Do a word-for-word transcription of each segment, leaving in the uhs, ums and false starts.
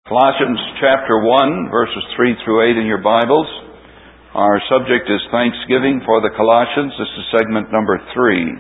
Colossians chapter one, verses three through eight in your Bibles. Our subject is Thanksgiving for the Colossians. This is segment number three.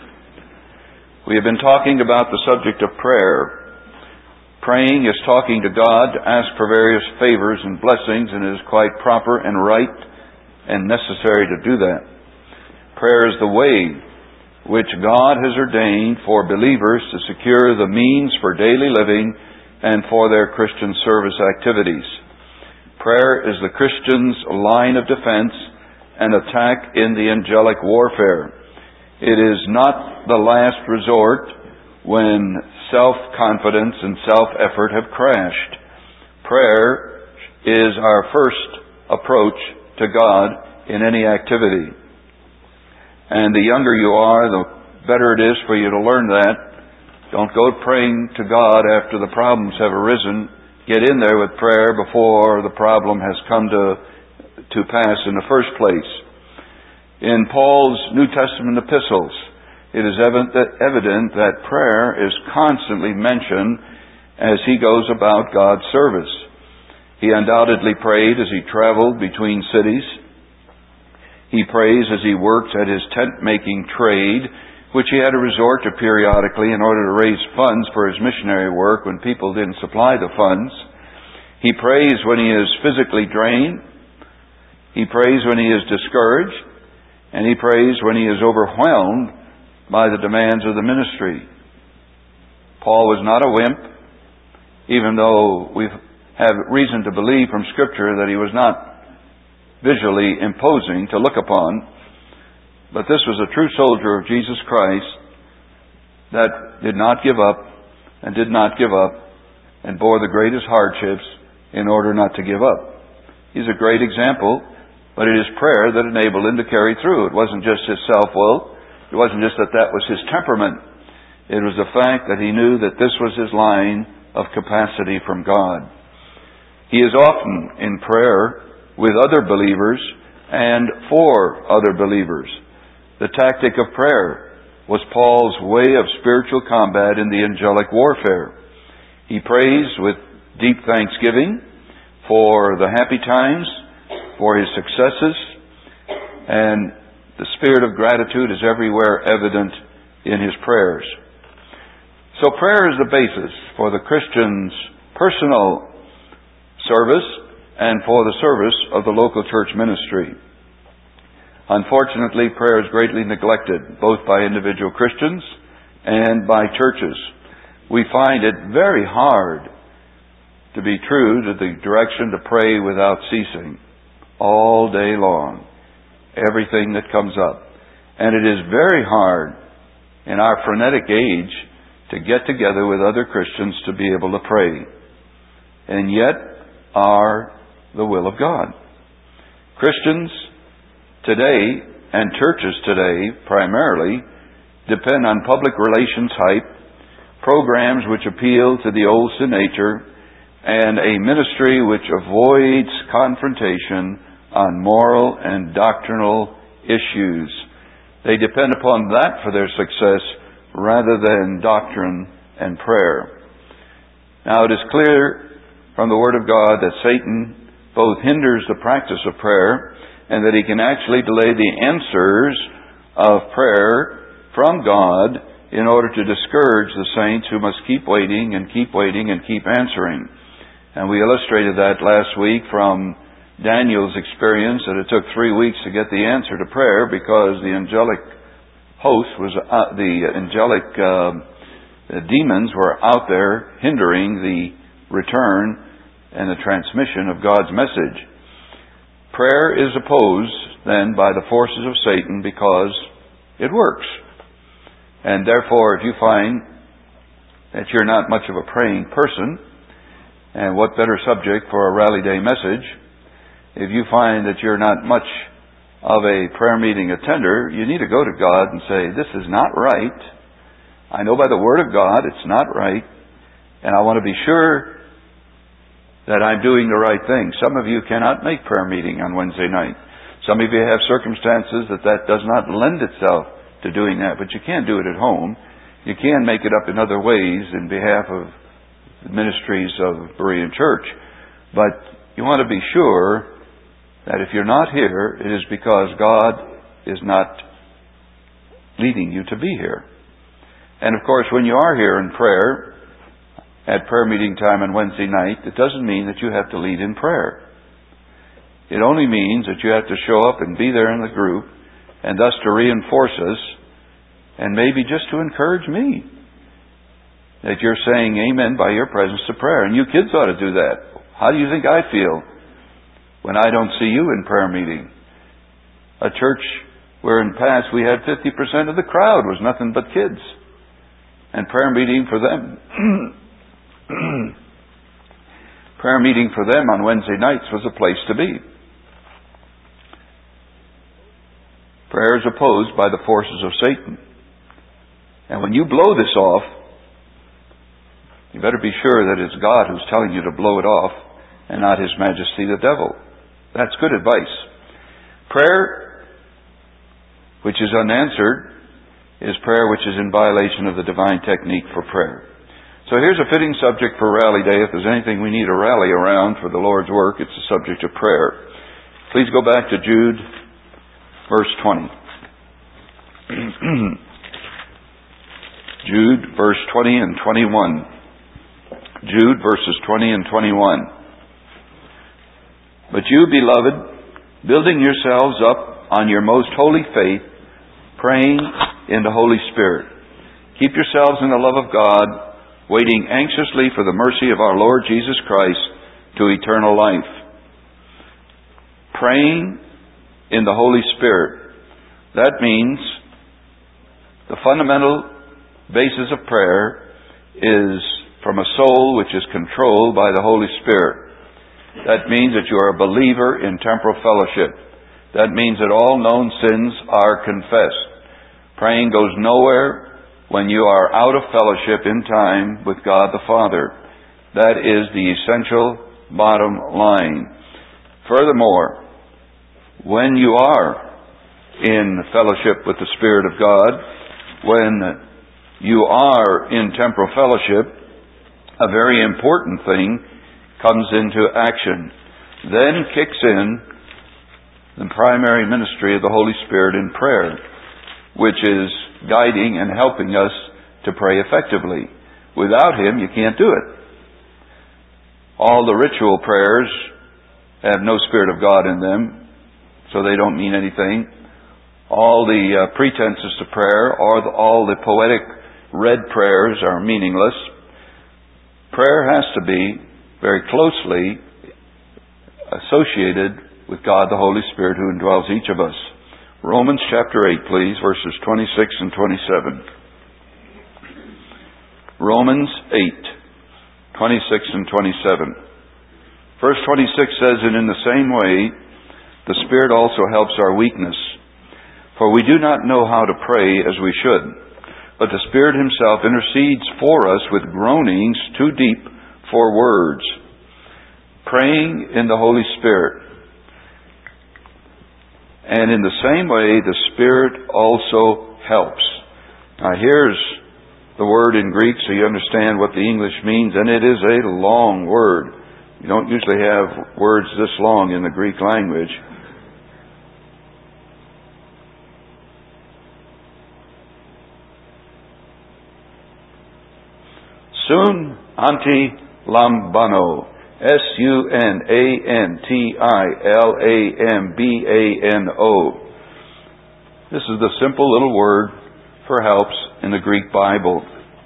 We have been talking about the subject of prayer. Praying is talking to God to ask for various favors and blessings, and it is quite proper and right and necessary to do that. Prayer is the way which God has ordained for believers to secure the means for daily living and for their Christian service activities. Prayer is the Christian's line of defense and attack in the angelic warfare. It is not the last resort when self-confidence and self-effort have crashed. Prayer is our first approach to God in any activity. And the younger you are, the better it is for you to learn that. Don't go praying to God after the problems have arisen. Get in there with prayer before the problem has come to, to pass in the first place. In Paul's New Testament epistles, it is evident that, evident that prayer is constantly mentioned as he goes about God's service. He undoubtedly prayed as he traveled between cities. He prays as he works at his tent-making trade, which he had to resort to periodically in order to raise funds for his missionary work when people didn't supply the funds. He prays when he is physically drained. He prays when he is discouraged. And he prays when he is overwhelmed by the demands of the ministry. Paul was not a wimp, even though we have reason to believe from Scripture that he was not visually imposing to look upon. But this was a true soldier of Jesus Christ that did not give up and did not give up and bore the greatest hardships in order not to give up. He's a great example, but it is prayer that enabled him to carry through. It wasn't just his self-will. It wasn't just that that was his temperament. It was the fact that he knew that this was his line of capacity from God. He is often in prayer with other believers and for other believers. The tactic of prayer was Paul's way of spiritual combat in the angelic warfare. He prays with deep thanksgiving for the happy times, for his successes, and the spirit of gratitude is everywhere evident in his prayers. So prayer is the basis for the Christian's personal service and for the service of the local church ministry. Unfortunately, prayer is greatly neglected, both by individual Christians and by churches. We find it very hard to be true to the direction to pray without ceasing, all day long, everything that comes up. And it is very hard in our frenetic age to get together with other Christians to be able to pray, and yet are the will of God. Christians today, and churches today primarily, depend on public relations hype, programs which appeal to the old sin nature, and a ministry which avoids confrontation on moral and doctrinal issues. They depend upon that for their success rather than doctrine and prayer. Now, it is clear from the Word of God that Satan both hinders the practice of prayer and that he can actually delay the answers of prayer from God in order to discourage the saints who must keep waiting and keep waiting and keep answering. And we illustrated that last week from Daniel's experience, that it took three weeks to get the answer to prayer because the angelic host was, uh, the angelic uh, the demons were out there hindering the return and the transmission of God's message. Prayer is opposed then by the forces of Satan because it works. And therefore, if you find that you're not much of a praying person, and what better subject for a rally day message, if you find that you're not much of a prayer meeting attender, you need to go to God and say, this is not right. I know by the Word of God it's not right, and I want to be sure that I'm doing the right thing. Some of you cannot make prayer meeting on Wednesday night. Some of you have circumstances that that does not lend itself to doing that, but you can do it at home. You can make it up in other ways in behalf of the ministries of Berean Church. But you want to be sure that if you're not here, it is because God is not leading you to be here. And of course, when you are here in prayer, at prayer meeting time on Wednesday night, it doesn't mean that you have to lead in prayer. It only means that you have to show up and be there in the group, and thus to reinforce us, and maybe just to encourage me that you're saying amen by your presence to prayer. And you kids ought to do that. How do you think I feel when I don't see you in prayer meeting? A church where in past we had fifty percent of the crowd was nothing but kids. And prayer meeting for them prayer meeting for them on Wednesday nights was a place to be. Prayer is opposed by the forces of Satan. And when you blow this off, you better be sure that it's God who's telling you to blow it off and not His Majesty the devil. That's good advice. Prayer which is unanswered is prayer which is in violation of the divine technique for prayer. So here's a fitting subject for Rally Day. If there's anything we need to rally around for the Lord's work, it's the subject of prayer. Please go back to Jude, verse twenty. Jude, verse twenty and twenty-one. Jude, verses twenty and twenty-one. But you, beloved, building yourselves up on your most holy faith, praying in the Holy Spirit. Keep yourselves in the love of God, waiting anxiously for the mercy of our Lord Jesus Christ to eternal life. Praying in the Holy Spirit. That means the fundamental basis of prayer is from a soul which is controlled by the Holy Spirit. That means that you are a believer in temporal fellowship. That means that all known sins are confessed. Praying goes nowhere when you are out of fellowship in time with God the Father. That is the essential bottom line. Furthermore, when you are in fellowship with the Spirit of God, when you are in temporal fellowship, a very important thing comes into action. Then kicks in the primary ministry of the Holy Spirit in prayer, which is guiding and helping us to pray effectively. Without Him, you can't do it. All the ritual prayers have no Spirit of God in them, so they don't mean anything. All the uh, pretenses to prayer, or the, all the poetic read prayers are meaningless. Prayer has to be very closely associated with God the Holy Spirit who indwells each of us. Romans chapter eight, please, verses twenty-six and twenty-seven. Romans eight, twenty-six and twenty-seven. Verse twenty-six says, "And in the same way, the Spirit also helps our weakness. For we do not know how to pray as we should, but the Spirit Himself intercedes for us with groanings too deep for words." Praying in the Holy Spirit. And in the same way, the Spirit also helps. Now here's the word in Greek so you understand what the English means, and it is a long word. You don't usually have words this long in the Greek language. Sun anti lambano. S U N A N T I L A M B A N O. This is the simple little word for helps in the Greek Bible.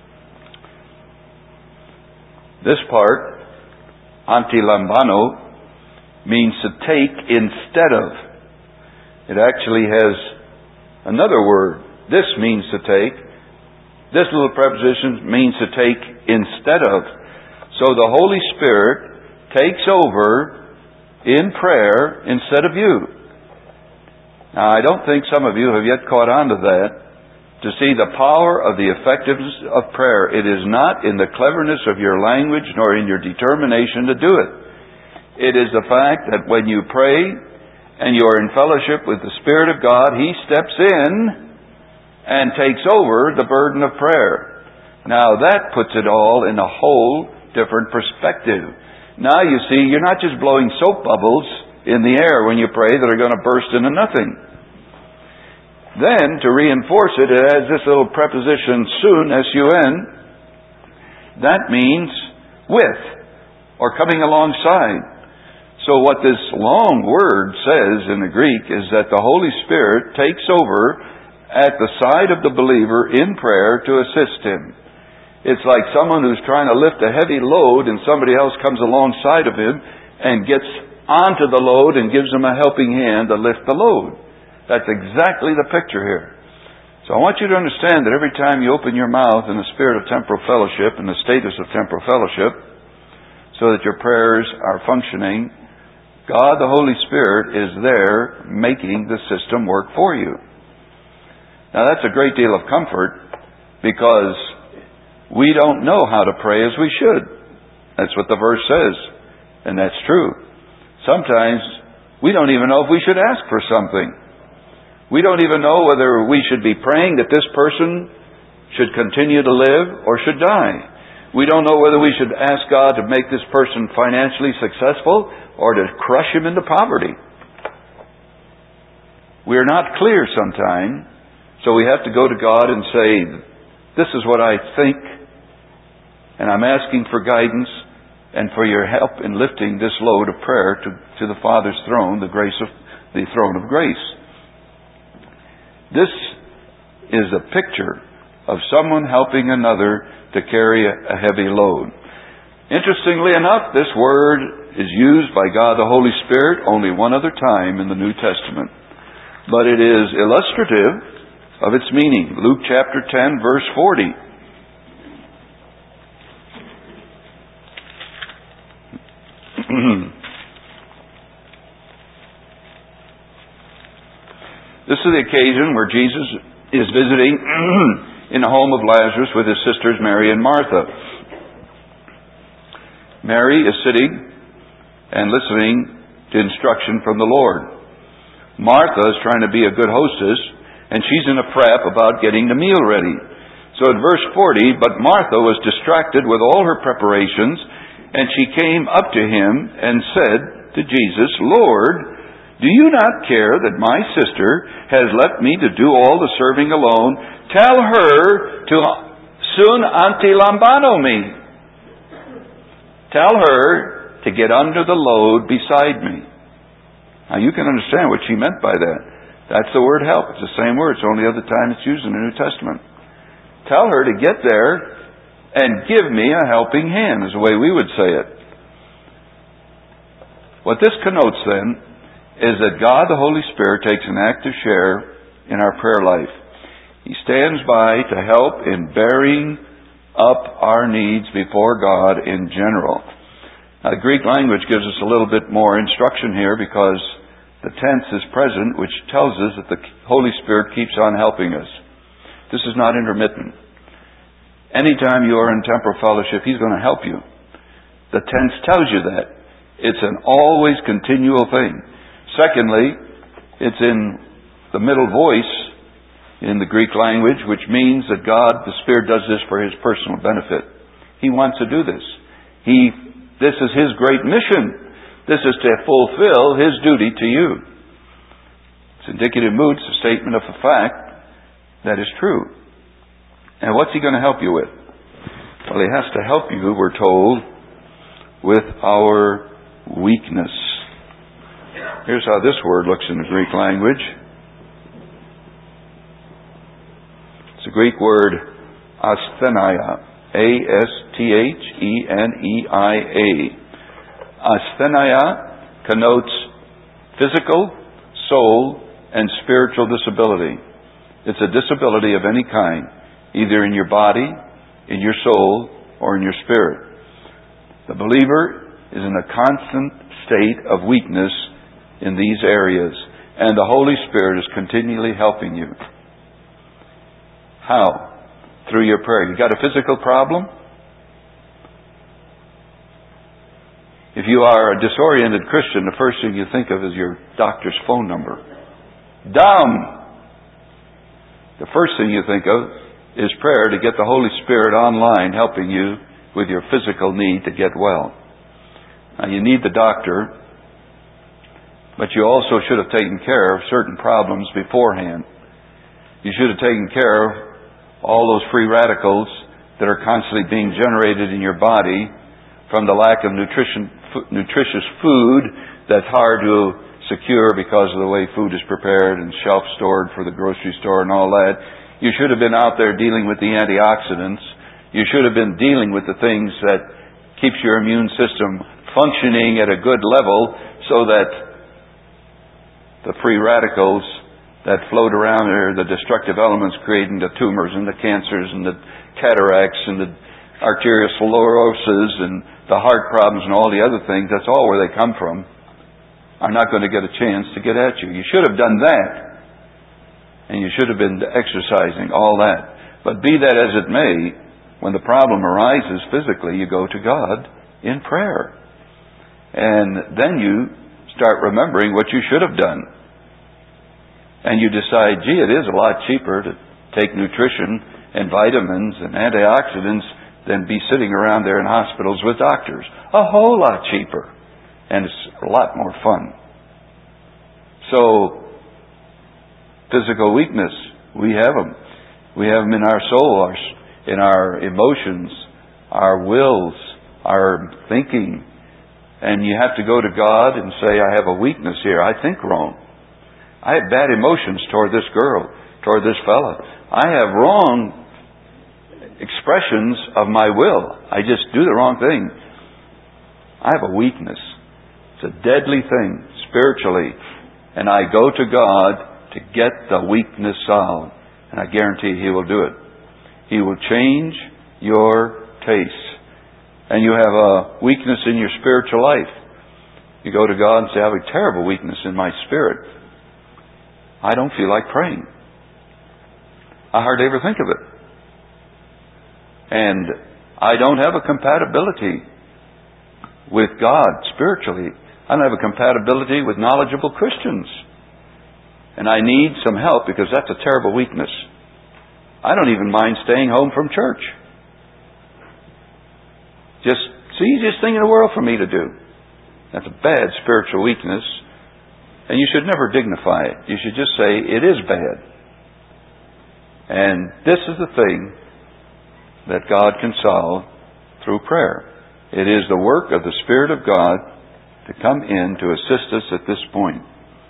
This part, antilambano, means to take instead of. It actually has another word. This means to take. This little preposition means to take instead of. So the Holy Spirit takes over in prayer instead of you. Now, I don't think some of you have yet caught on to that, to see the power of the effectiveness of prayer. It is not in the cleverness of your language nor in your determination to do it. It is the fact that when you pray and you are in fellowship with the Spirit of God, He steps in and takes over the burden of prayer. Now, that puts it all in a whole different perspective. Now you see, you're not just blowing soap bubbles in the air when you pray that are going to burst into nothing. Then, to reinforce it, it has this little preposition, sun, S U N. That means with, or coming alongside. So what this long word says in the Greek is that the Holy Spirit takes over at the side of the believer in prayer to assist him. It's like someone who's trying to lift a heavy load and somebody else comes alongside of him and gets onto the load and gives him a helping hand to lift the load. That's exactly the picture here. So I want you to understand that every time you open your mouth in the spirit of temporal fellowship, in the status of temporal fellowship, so that your prayers are functioning, God the Holy Spirit is there making the system work for you. Now that's a great deal of comfort, because we don't know how to pray as we should. That's what the verse says. And that's true. Sometimes we don't even know if we should ask for something. We don't even know whether we should be praying that this person should continue to live or should die. We don't know whether we should ask God to make this person financially successful or to crush him into poverty. We're not clear sometimes, so we have to go to God and say, this is what I think, and I'm asking for guidance and for your help in lifting this load of prayer to, to the Father's throne, the grace of the throne of grace. This is a picture of someone helping another to carry a heavy load. Interestingly enough, this word is used by God the Holy Spirit only one other time in the New Testament. But it is illustrative of its meaning. Luke chapter ten, verse forty. This is the occasion where Jesus is visiting in the home of Lazarus with his sisters Mary and Martha. Mary is sitting and listening to instruction from the Lord. Martha is trying to be a good hostess, and she's in a prep about getting the meal ready. So in verse forty, but Martha was distracted with all her preparations, and she came up to him and said to Jesus, Lord, do you not care that my sister has left me to do all the serving alone? Tell her to sun anti lambano me. Tell her to get under the load beside me. Now you can understand what she meant by that. That's the word help. It's the same word. It's only the other time it's used in the New Testament. Tell her to get there and give me a helping hand, is the way we would say it. What this connotes then is that God the Holy Spirit takes an active share in our prayer life. He stands by to help in bearing up our needs before God in general. Now, the Greek language gives us a little bit more instruction here, because the tense is present, which tells us that the Holy Spirit keeps on helping us. This is not intermittent. Anytime you are in temporal fellowship, He's going to help you. The tense tells you that. It's an always continual thing. Secondly, it's in the middle voice in the Greek language, which means that God, the Spirit, does this for His personal benefit. He wants to do this. He, this is His great mission. This is to fulfill His duty to you. It's indicative mood. It's a statement of a fact that is true. And what's He going to help you with? Well, He has to help you, we're told, with our weakness. Here's how this word looks in the Greek language. It's a Greek word, asthenia. A S T H E N E I A. Asthenia connotes physical, soul, and spiritual disability. It's a disability of any kind, either in your body, in your soul, or in your spirit. The believer is in a constant state of weakness in these areas, and the Holy Spirit is continually helping you. How? Through your prayer. You got a physical problem? If you are a disoriented Christian, the first thing you think of is your doctor's phone number. Dumb! The first thing you think of is prayer to get the Holy Spirit online helping you with your physical need to get well. Now, you need the doctor, but you also should have taken care of certain problems beforehand. You should have taken care of all those free radicals that are constantly being generated in your body from the lack of nutrition, f- nutritious food that's hard to secure because of the way food is prepared and shelf-stored for the grocery store and all that. You should have been out there dealing with the antioxidants. You should have been dealing with the things that keeps your immune system functioning at a good level so that the free radicals that float around there, the destructive elements creating the tumors and the cancers and the cataracts and the arteriosclerosis and the heart problems and all the other things, that's all where they come from, are not going to get a chance to get at you. You should have done that. And you should have been exercising all that. But be that as it may, when the problem arises physically, you go to God in prayer. And then you start remembering what you should have done. And you decide, gee, it is a lot cheaper to take nutrition and vitamins and antioxidants than be sitting around there in hospitals with doctors. A whole lot cheaper. And it's a lot more fun. So, physical weakness, we have them. We have them in our soul, our, in our emotions, our wills, our thinking. And you have to go to God and say, I have a weakness here. I think wrong. I have bad emotions toward this girl, toward this fella. I have wrong expressions of my will. I just do the wrong thing. I have a weakness. It's a deadly thing, spiritually. And I go to God to get the weakness solved. And I guarantee He will do it. He will change your taste. And you have a weakness in your spiritual life. You go to God and say, I have a terrible weakness in my spirit. I don't feel like praying. I hardly ever think of it. And I don't have a compatibility with God spiritually. I don't have a compatibility with knowledgeable Christians. And I need some help because that's a terrible weakness. I don't even mind staying home from church. Just, it's the easiest thing in the world for me to do. That's a bad spiritual weakness. And you should never dignify it. You should just say, it is bad. And this is the thing that God can solve through prayer. It is the work of the Spirit of God to come in to assist us at this point.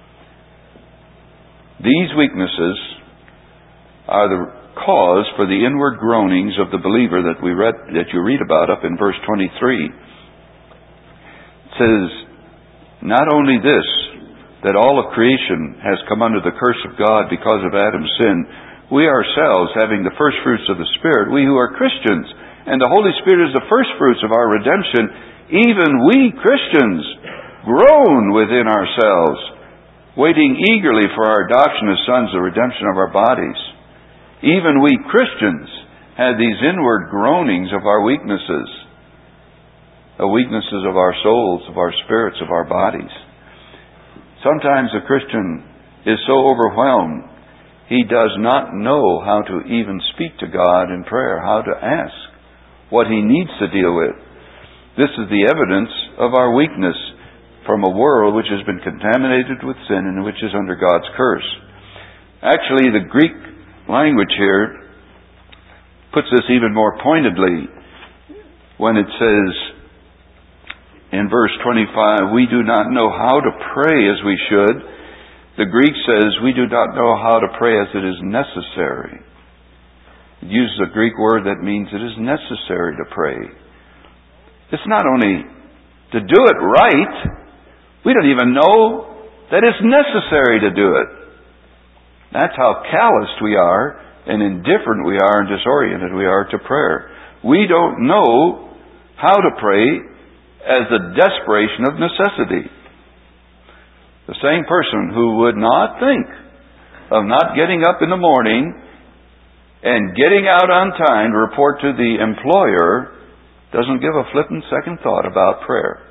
These weaknesses are the cause for the inward groanings of the believer that we read, that you read about up in verse twenty-three. It says, not only this, that all of creation has come under the curse of God because of Adam's sin, we ourselves, having the first fruits of the Spirit, we who are Christians, and the Holy Spirit is the first fruits of our redemption, even we Christians groan within ourselves, waiting eagerly for our adoption as sons, the redemption of our bodies. Even we Christians have these inward groanings of our weaknesses, the weaknesses of our souls, of our spirits, of our bodies. Sometimes a Christian is so overwhelmed, he does not know how to even speak to God in prayer, how to ask what he needs to deal with. This is the evidence of our weakness from a world which has been contaminated with sin and which is under God's curse. Actually, the Greek language here puts this even more pointedly when it says in verse twenty-five, we do not know how to pray as we should. The Greek says we do not know how to pray as it is necessary. It uses a Greek word that means it is necessary to pray. It's not only to do it right, we don't even know that it's necessary to do it. That's how calloused we are and indifferent we are and disoriented we are to prayer. We don't know how to pray as the desperation of necessity. The same person who would not think of not getting up in the morning and getting out on time to report to the employer doesn't give a flippant second thought about prayer.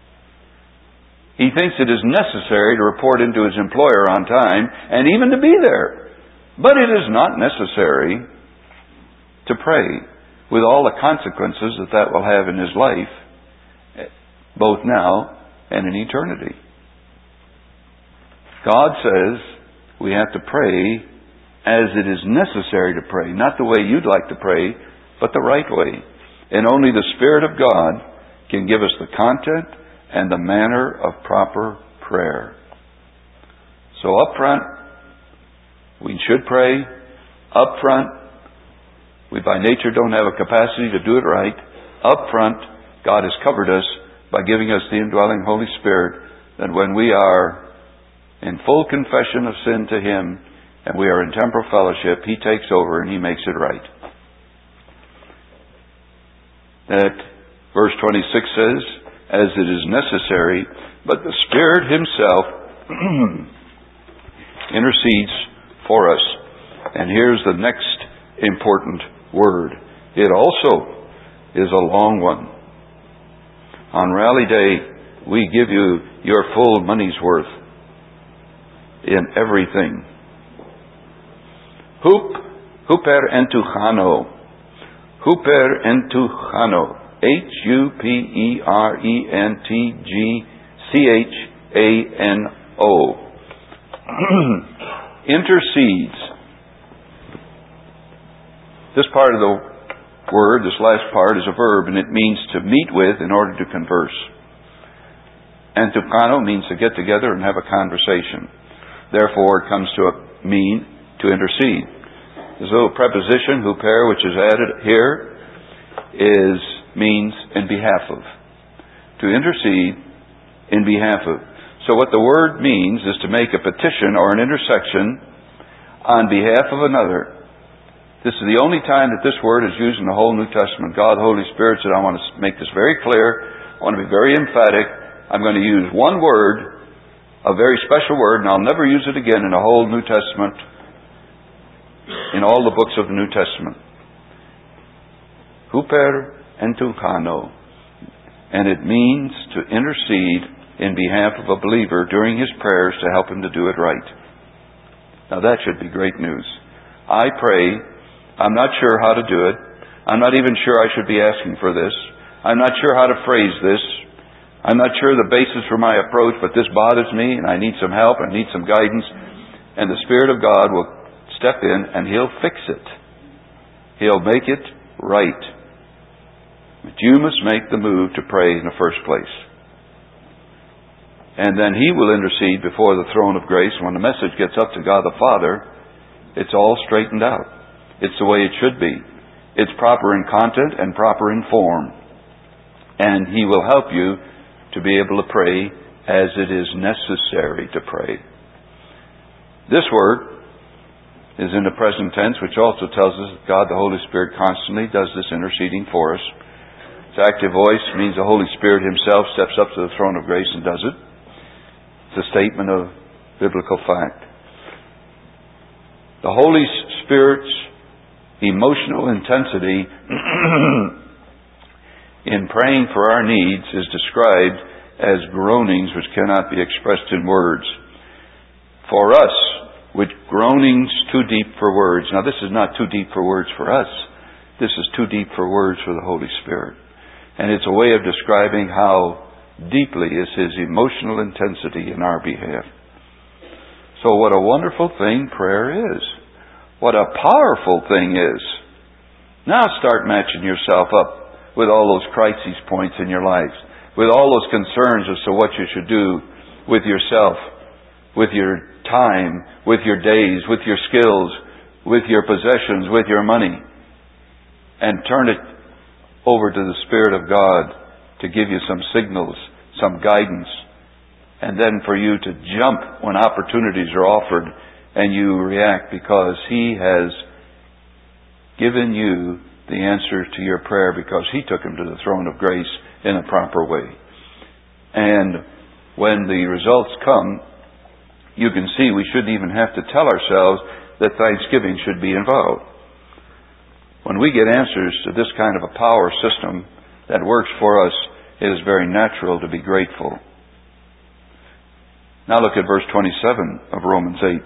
He thinks it is necessary to report into his employer on time and even to be there. But it is not necessary to pray with all the consequences that that will have in his life. both now and in eternity. God says we have to pray as it is necessary to pray, not the way you'd like to pray, but the right way. And only the Spirit of God can give us the content and the manner of proper prayer. So up front, we should pray. Up front, we by nature don't have a capacity to do it right. Up front, God has covered us by giving us the indwelling Holy Spirit, that when we are in full confession of sin to Him and we are in temporal fellowship, He takes over and He makes it right. That verse twenty-six says, as it is necessary, but the Spirit Himself intercedes for us. And here's the next important word. It also is a long one. On Rally Day, we give you your full money's worth in everything. Hup, huper entuchano. Huper entuchano. H U P E R E N T G C H A N O. Intercedes. This part of the word, this last part, is a verb, and it means to meet with in order to converse. Entuchano means to get together and have a conversation. Therefore, it comes to mean to intercede. This little preposition, huper, which is added here, is means in behalf of. To intercede in behalf of. So what the word means is to make a petition or an intercession on behalf of another. This is the only time that this word is used in the whole New Testament. God, the Holy Spirit said, I want to make this very clear. I want to be very emphatic. I'm going to use one word, a very special word, and I'll never use it again in the whole New Testament, in all the books of the New Testament. Huper entuchano. And it means to intercede in behalf of a believer during his prayers to help him to do it right. Now that should be great news. I pray. I'm not sure how to do it. I'm not even sure I should be asking for this. I'm not sure how to phrase this. I'm not sure the basis for my approach, but this bothers me and I need some help. I need some guidance. And the Spirit of God will step in and He'll fix it. He'll make it right. But you must make the move to pray in the first place. And then He will intercede before the throne of grace. When the message gets up to God the Father, it's all straightened out. It's the way it should be. It's proper in content and proper in form. And He will help you to be able to pray as it is necessary to pray. This word is in the present tense, which also tells us that God the Holy Spirit constantly does this interceding for us. Its active voice means the Holy Spirit Himself steps up to the throne of grace and does it. It's a statement of biblical fact. The Holy Spirit's emotional intensity in praying for our needs is described as groanings which cannot be expressed in words. For us, with groanings too deep for words. Now this is not too deep for words for us. This is too deep for words for the Holy Spirit. And it's a way of describing how deeply is His emotional intensity in our behalf. So what a wonderful thing prayer is. What a powerful thing is. Now start matching yourself up with all those crisis points in your life, with all those concerns as to what you should do with yourself, with your time, with your days, with your skills, with your possessions, with your money, and turn it over to the Spirit of God to give you some signals, some guidance, and then for you to jump when opportunities are offered and you react because He has given you the answer to your prayer because He took Him to the throne of grace in a proper way. And when the results come, you can see we shouldn't even have to tell ourselves that thanksgiving should be involved. When we get answers to this kind of a power system that works for us, it is very natural to be grateful. Now look at verse twenty-seven of Romans eight.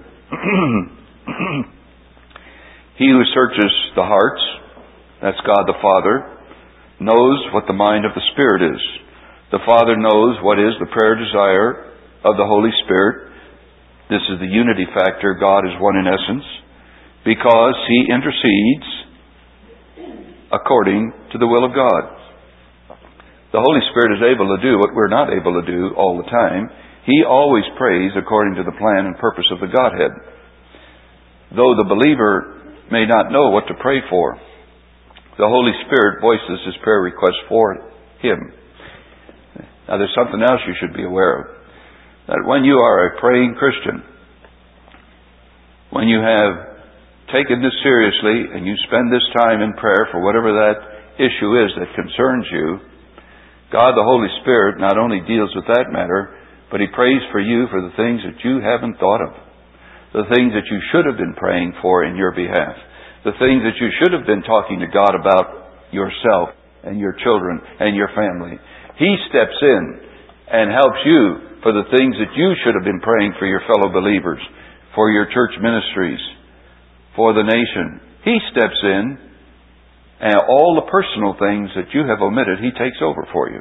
He who searches the hearts, that's God the Father, knows what the mind of the Spirit is, The Father knows what is the prayer desire of the Holy Spirit. This is the unity factor. God is one in essence, because He intercedes according to the will of God. The Holy Spirit is able to do what we're not able to do all the time. He always prays according to the plan and purpose of the Godhead, though the believer may not know what to pray for. The Holy Spirit voices His prayer request for him. Now, there's something else you should be aware of. That when you are a praying Christian, when you have taken this seriously and you spend this time in prayer for whatever that issue is that concerns you, God the Holy Spirit not only deals with that matter, but He prays for you for the things that you haven't thought of, the things that you should have been praying for in your behalf, the things that you should have been talking to God about yourself and your children and your family. He steps in and helps you for the things that you should have been praying for your fellow believers, for your church ministries, for the nation. He steps in, and all the personal things that you have omitted, He takes over for you.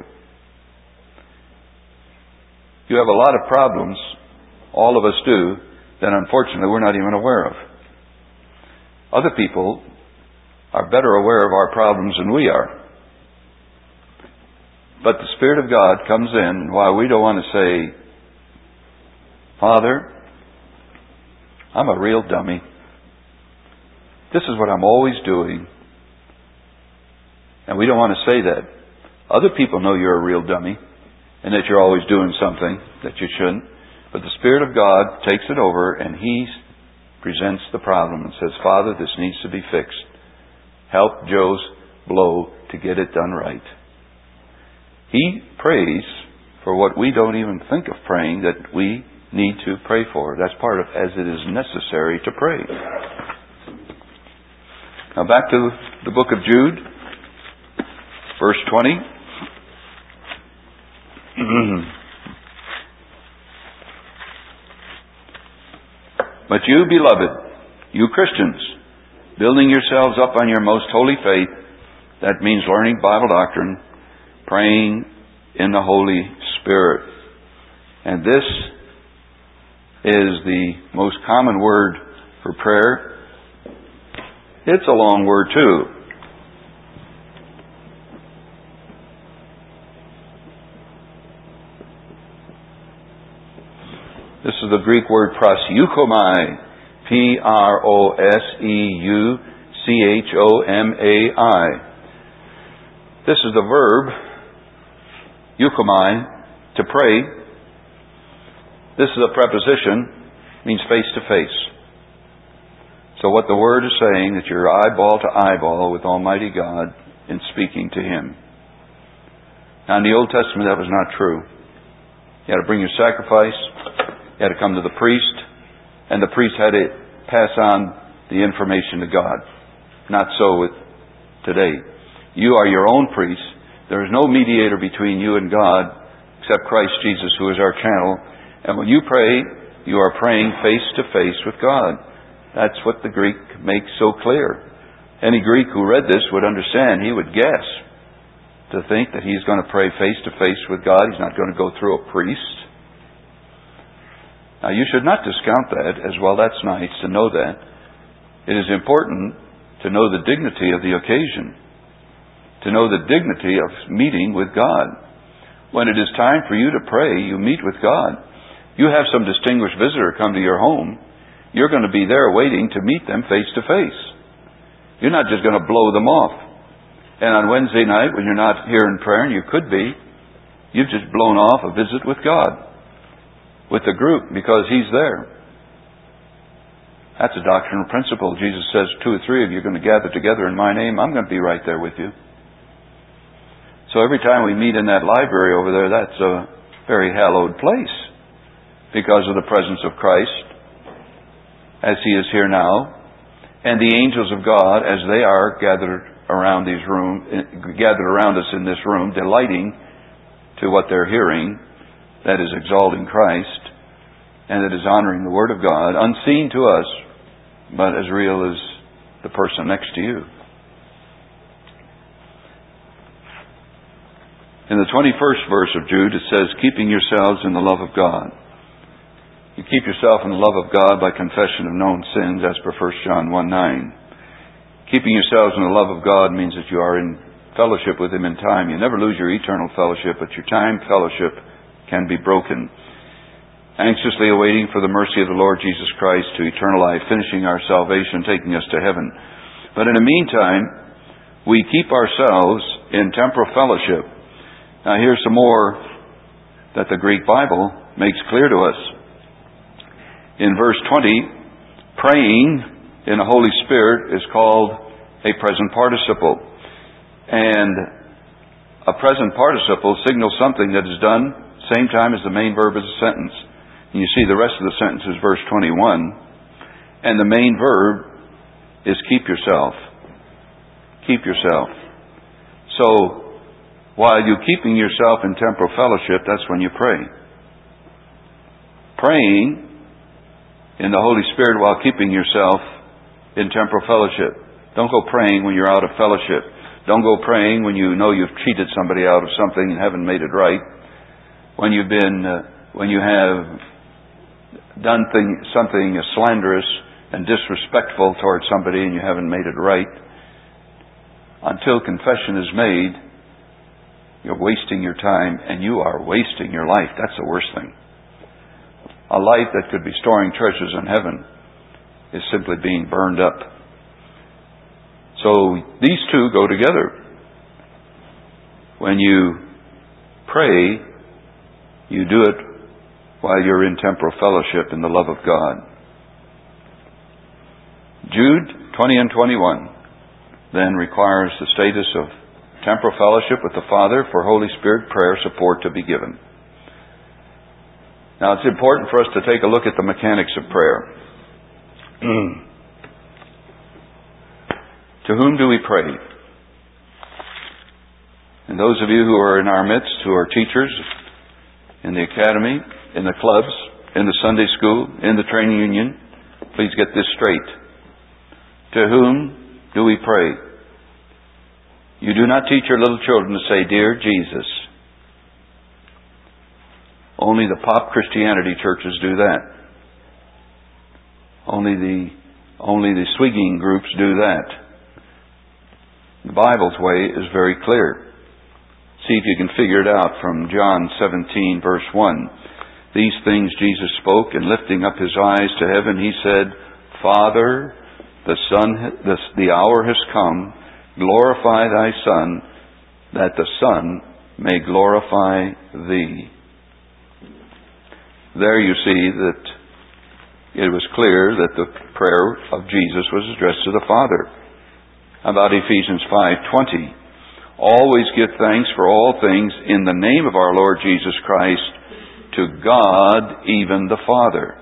You have a lot of problems, all of us do, that unfortunately we're not even aware of. Other people are better aware of our problems than we are. But the Spirit of God comes in, and while we don't want to say, Father, I'm a real dummy. This is what I'm always doing. And we don't want to say that. Other people know you're a real dummy and that you're always doing something that you shouldn't. But the Spirit of God takes it over and He presents the problem and says, Father, this needs to be fixed. Help Joe's blow to get it done right. He prays for what we don't even think of praying that we need to pray for. That's part of as it is necessary to pray. Now back to the book of Jude, verse twenty. But you, beloved, you Christians, building yourselves up on your most holy faith, that means learning Bible doctrine, praying in the Holy Spirit. And this is the most common word for prayer. It's a long word too. This is the Greek word proseuchomai, P R O S E U C H O M A I. This is the verb, euchomai, to pray. This is a preposition, means face to face. So what the word is saying, that you're eyeball to eyeball with Almighty God in speaking to Him. Now in the Old Testament that was not true. You had to bring your sacrifice. You had to come to the priest, and the priest had to pass on the information to God. Not so with today. You are your own priest. There is no mediator between you and God except Christ Jesus, who is our channel. And when you pray, you are praying face to face with God. That's what the Greek makes so clear. Any Greek who read this would understand. He would guess to think that he's going to pray face to face with God. He's not going to go through a priest. Now, you should not discount that as well. That's nice to know that. It is important to know the dignity of the occasion, to know the dignity of meeting with God. When it is time for you to pray, you meet with God. You have some distinguished visitor come to your home. You're going to be there waiting to meet them face to face. You're not just going to blow them off. And on Wednesday night, when you're not here in prayer, and you could be, you've just blown off a visit with God, with the group, because He's there. That's a doctrinal principle. Jesus says, two or three of you are going to gather together in my name. I'm going to be right there with you. So every time we meet in that library over there, that's a very hallowed place because of the presence of Christ as He is here now, and the angels of God as they are gathered around these room, gathered around us in this room, delighting to what they're hearing, that is exalting Christ, and that is honoring the Word of God, unseen to us, but as real as the person next to you. In the twenty-first verse of Jude, it says, keeping yourselves in the love of God. You keep yourself in the love of God by confession of known sins, as per First John one nine. Keeping yourselves in the love of God means that you are in fellowship with Him in time. You never lose your eternal fellowship, but your time fellowship can be broken. Anxiously awaiting for the mercy of the Lord Jesus Christ to eternal life, finishing our salvation, taking us to heaven. But in the meantime, we keep ourselves in temporal fellowship. Now here's some more that the Greek Bible makes clear to us. In verse twenty, praying in the Holy Spirit is called a present participle. And a present participle signals something that is done same time as the main verb of the sentence. And you see the rest of the sentence is verse twenty-one. And the main verb is keep yourself. Keep yourself. So, while you're keeping yourself in temporal fellowship, that's when you pray. Praying in the Holy Spirit while keeping yourself in temporal fellowship. Don't go praying when you're out of fellowship. Don't go praying when you know you've cheated somebody out of something and haven't made it right. When you've been, uh, when you have done thing, something slanderous and disrespectful towards somebody and you haven't made it right. Until confession is made, you're wasting your time, and you are wasting your life. That's the worst thing. A life that could be storing treasures in heaven is simply being burned up. So these two go together. When you pray, you do it while you're in temporal fellowship in the love of God. Jude twenty and twenty-one then requires the status of temporal fellowship with the Father for Holy Spirit prayer support to be given. Now it's important for us to take a look at the mechanics of prayer. To whom do we pray? And those of you who are in our midst, who are teachers in the academy, in the clubs, in the Sunday school, in the training union, please get this straight. To whom do we pray? You do not teach your little children to say, Dear Jesus. Only the pop Christianity churches do that. Only the only the swigging groups do that. The Bible's way is very clear. See if you can figure it out from John seventeen, verse one. These things Jesus spoke, and lifting up His eyes to heaven, He said, Father, the Son, the, the hour has come. Glorify Thy Son, that the Son may glorify Thee. There you see that it was clear that the prayer of Jesus was addressed to the Father. About Ephesians five twenty. Always give thanks for all things in the name of our Lord Jesus Christ to God, even the Father.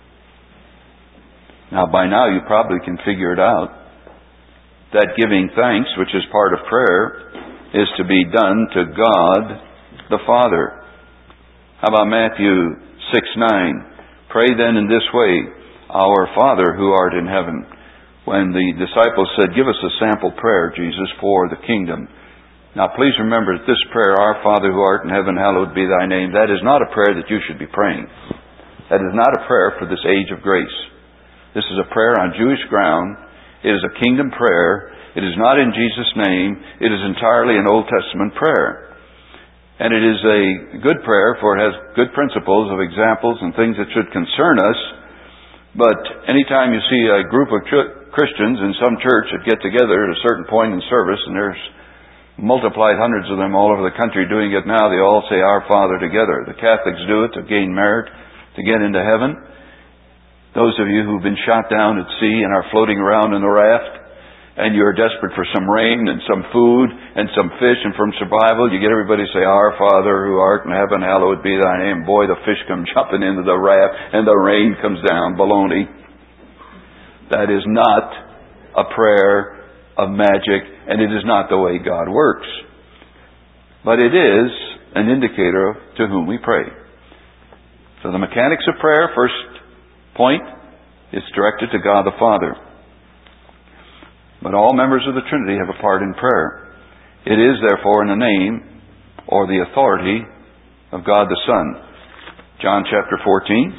Now by now you probably can figure it out that giving thanks, which is part of prayer, is to be done to God the Father. How about Matthew six nine? Pray then in this way, Our Father who art in heaven. When the disciples said, Give us a sample prayer, Jesus, for the kingdom. Now please remember that this prayer, Our Father who art in heaven, hallowed be Thy name, that is not a prayer that you should be praying. That is not a prayer for this age of grace. This is a prayer on Jewish ground. It is a kingdom prayer. It is not in Jesus' name. It is entirely an Old Testament prayer. And it is a good prayer, for it has good principles of examples and things that should concern us. But anytime you see a group of ch- Christians in some church that get together at a certain point in service, and there's multiplied hundreds of them all over the country doing it now, they all say Our Father together. The Catholics do it to gain merit, to get into heaven. Those of you who've been shot down at sea and are floating around in the raft, and you're desperate for some rain and some food and some fish and from survival, you get everybody to say, Our Father who art in heaven, hallowed be Thy name. Boy, the fish come jumping into the raft and the rain comes down. Baloney. That is not a prayer of magic, and it is not the way God works. But it is an indicator to whom we pray. So the mechanics of prayer, first point, is directed to God the Father. But all members of the Trinity have a part in prayer. It is, therefore, in the name or the authority of God the Son. John chapter fourteen.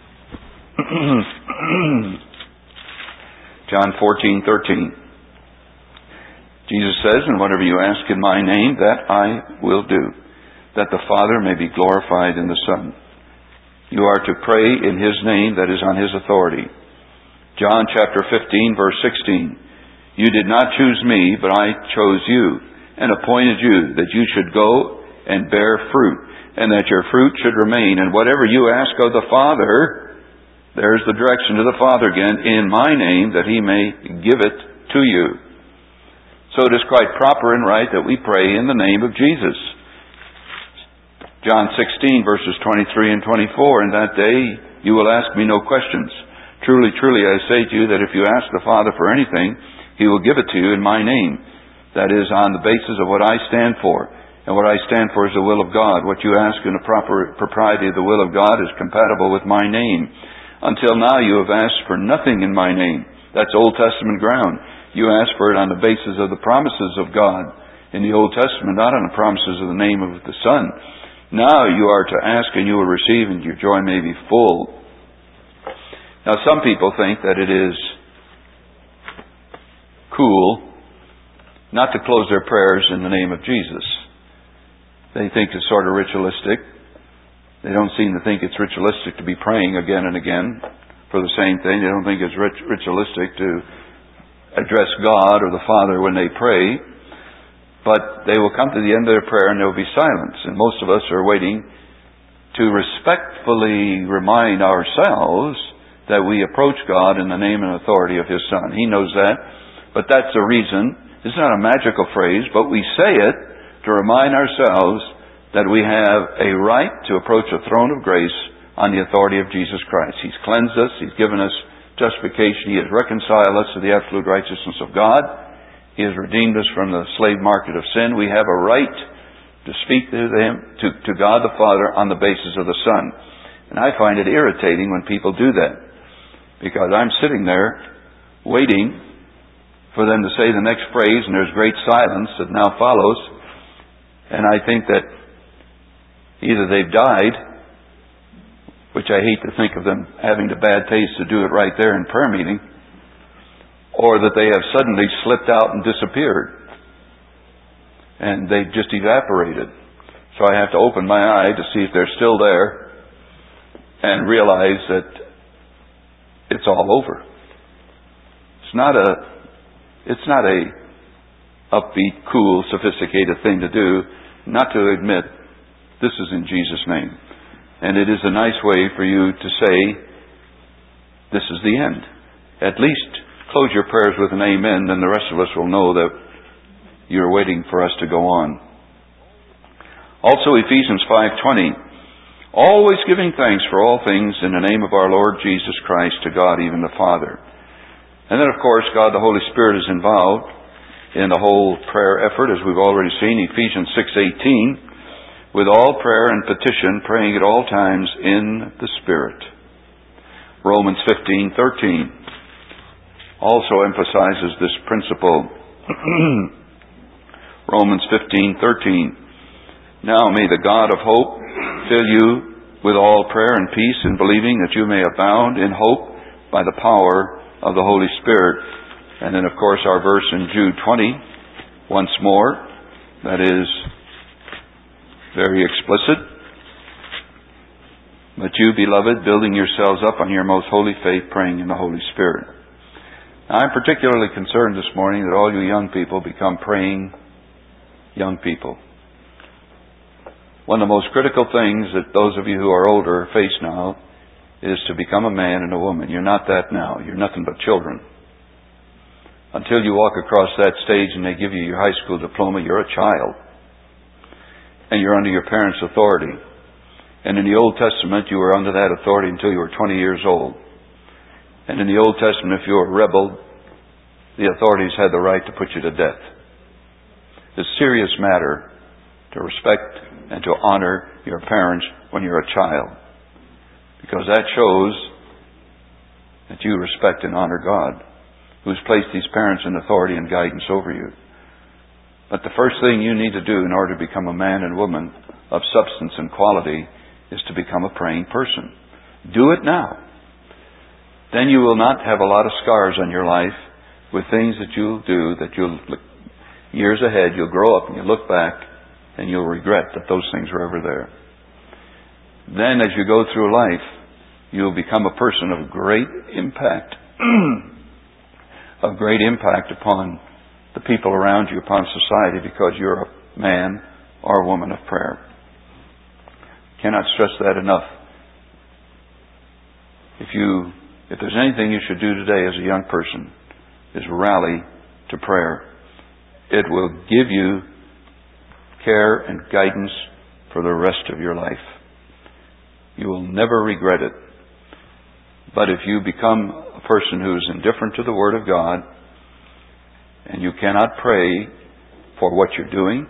John fourteen thirteen. Jesus says, "And whatever you ask in my name, that I will do, that the Father may be glorified in the Son." You are to pray in His name, that is on His authority. John chapter fifteen, verse sixteen. "You did not choose me, but I chose you, and appointed you, that you should go and bear fruit, and that your fruit should remain. And whatever you ask of the Father," there's the direction to the Father again, "in my name, that He may give it to you." So it is quite proper and right that we pray in the name of Jesus. John sixteen, verses twenty-three and twenty-four, "In that day you will ask me no questions. Truly, truly, I say to you that if you ask the Father for anything, He will give it to you in my name." That is on the basis of what I stand for. And what I stand for is the will of God. What you ask in the proper propriety of the will of God is compatible with my name. Until now you have asked for nothing in my name. That's Old Testament ground. You ask for it on the basis of the promises of God in the Old Testament, not on the promises of the name of the Son. Now you are to ask and you will receive, and your joy may be full. Now some people think that it is cool not to close their prayers in the name of Jesus. They think it's sort of ritualistic. They don't seem to think it's ritualistic to be praying again and again for the same thing. They don't think it's rit- ritualistic to address God or the Father when they pray. But they will come to the end of their prayer and there will be silence. And most of us are waiting to respectfully remind ourselves that we approach God in the name and authority of His Son. He knows that. But that's the reason. It's not a magical phrase, but we say it to remind ourselves that we have a right to approach the throne of grace on the authority of Jesus Christ. He's cleansed us. He's given us justification. He has reconciled us to the absolute righteousness of God. He has redeemed us from the slave market of sin. We have a right to speak to Him, to, to God the Father on the basis of the Son. And I find it irritating when people do that, because I'm sitting there waiting for them to say the next phrase, and there's great silence that now follows. And I think that either they've died, which I hate to think of them having the bad taste to do it right there in prayer meeting, or that they have suddenly slipped out and disappeared. And they've just evaporated. So I have to open my eye to see if they're still there and realize that it's all over. It's not a It's not a upbeat, cool, sophisticated thing to do, not to admit this is in Jesus' name. And it is a nice way for you to say, this is the end. At least close your prayers with an amen, then the rest of us will know that you're waiting for us to go on. Also Ephesians five twenty, "Always giving thanks for all things in the name of our Lord Jesus Christ to God, even the Father." And then, of course, God the Holy Spirit is involved in the whole prayer effort, as we've already seen. Ephesians six eighteen, "With all prayer and petition, praying at all times in the Spirit." Romans fifteen thirteen also emphasizes this principle. Romans fifteen thirteen, "Now may the God of hope fill you with all prayer and peace in believing, that you may abound in hope by the power of the Holy Spirit." And then, of course, our verse in Jude twenty, once more, that is very explicit. "But you, beloved, building yourselves up on your most holy faith, praying in the Holy Spirit." Now, I'm particularly concerned this morning that all you young people become praying young people. One of the most critical things that those of you who are older face now is to become a man and a woman. You're not that now. You're nothing but children. Until you walk across that stage and they give you your high school diploma, you're a child. And you're under your parents' authority. And in the Old Testament, you were under that authority until you were twenty years old. And in the Old Testament, if you were a rebel, the authorities had the right to put you to death. It's a serious matter to respect and to honor your parents when you're a child, because that shows that you respect and honor God, who's placed these parents in authority and guidance over you. But the first thing you need to do in order to become a man and woman of substance and quality is to become a praying person. Do it now. Then you will not have a lot of scars on your life with things that you'll do that you'll, years ahead, you'll grow up and you'll look back and you'll regret that those things were ever there. Then as you go through life, you'll become a person of great impact, of great impact upon the people around you, upon society, because you're a man or a woman of prayer. Cannot stress that enough. If you, if there's anything you should do today as a young person, is rally to prayer. It will give you care and guidance for the rest of your life. You will never regret it. But if you become a person who is indifferent to the Word of God, and you cannot pray for what you're doing,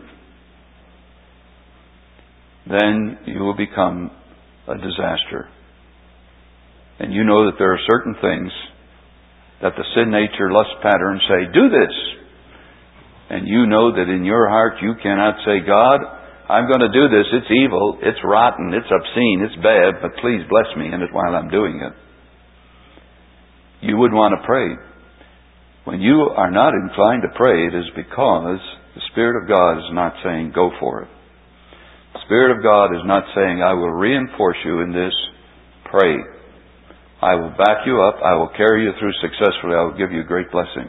then you will become a disaster. And you know that there are certain things that the sin nature, lust pattern say, do this. And you know that in your heart you cannot say, God, I'm going to do this. It's evil. It's rotten. It's obscene. It's bad. But please bless me in it while I'm doing it. You would want to pray. When you are not inclined to pray, it is because the Spirit of God is not saying, go for it. The Spirit of God is not saying, I will reinforce you in this. Pray. I will back you up. I will carry you through successfully. I will give you a great blessing.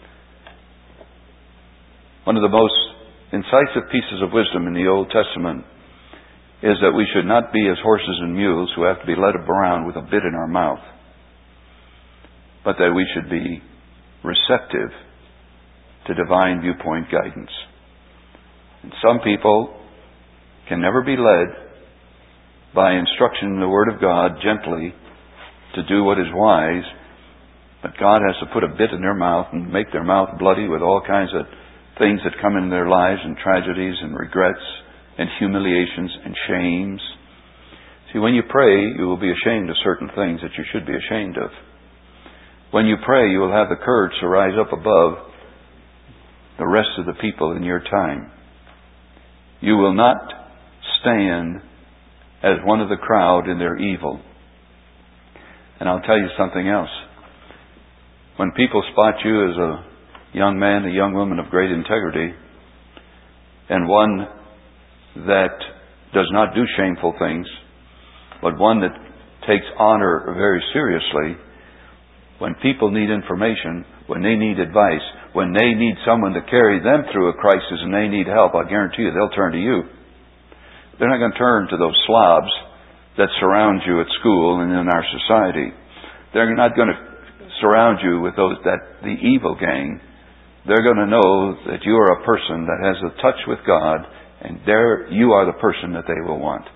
One of the most incisive pieces of wisdom in the Old Testament is that we should not be as horses and mules who have to be led around with a bit in our mouth, but that we should be receptive to divine viewpoint guidance. And some people can never be led by instruction in the Word of God gently to do what is wise, but God has to put a bit in their mouth and make their mouth bloody with all kinds of things that come in their lives, and tragedies and regrets and humiliations and shames. See, when you pray, you will be ashamed of certain things that you should be ashamed of. When you pray, you will have the courage to rise up above the rest of the people in your time. You will not stand as one of the crowd in their evil. And I'll tell you something else. When people spot you as a young man, a young woman of great integrity, and one that does not do shameful things, but one that takes honor very seriously, when people need information, when they need advice, when they need someone to carry them through a crisis and they need help, I guarantee you they'll turn to you. They're not going to turn to those slobs that surround you at school and in our society. They're not going to surround you with those, that the evil gang. They're going to know that you are a person that has a touch with God, and there you are the person that they will want.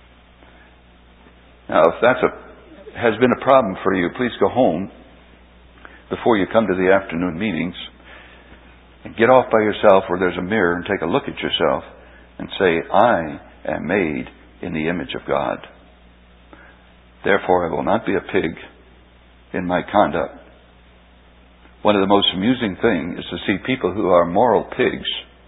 Now, if that's a has been a problem for you, please go home before you come to the afternoon meetings and get off by yourself where there's a mirror and take a look at yourself and say, I am made in the image of God. Therefore, I will not be a pig in my conduct. One of the most amusing things is to see people who are moral pigs,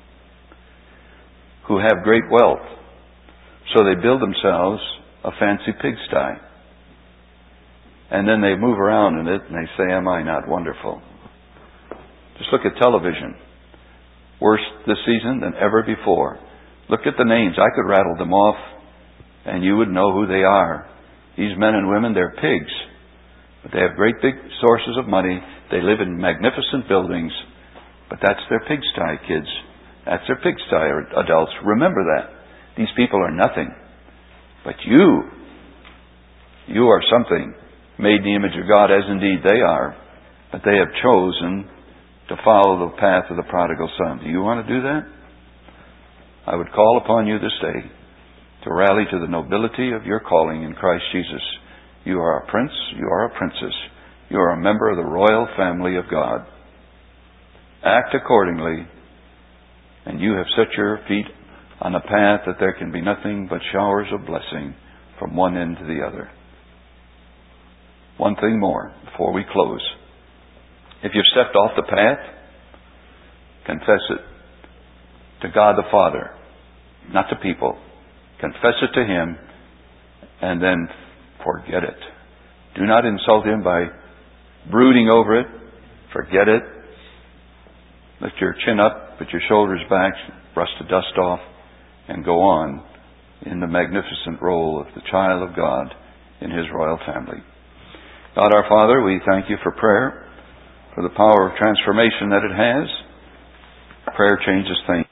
who have great wealth, so they build themselves a fancy pigsty. And then they move around in it and they say, am I not wonderful? Just look at television. Worse this season than ever before. Look at the names. I could rattle them off and you would know who they are. These men and women, they're pigs. But they have great big sources of money. They live in magnificent buildings. But that's their pigsty, kids. That's their pigsty, adults. Remember that. These people are nothing. But you, you are something made in the image of God, as indeed they are. But they have chosen to follow the path of the prodigal son. Do you want to do that? I would call upon you this day to rally to the nobility of your calling in Christ Jesus. You are a prince. You are a princess. You are a member of the royal family of God. Act accordingly, and you have set your feet on a path that there can be nothing but showers of blessing from one end to the other. One thing more before we close. If you've stepped off the path, confess it. to God the Father, not to people. Confess it to Him, and then forget it. Do not insult Him by brooding over it. Forget it. Lift your chin up, put your shoulders back, brush the dust off, and go on in the magnificent role of the child of God in His royal family. God our Father, we thank You for prayer, for the power of transformation that it has. Prayer changes things.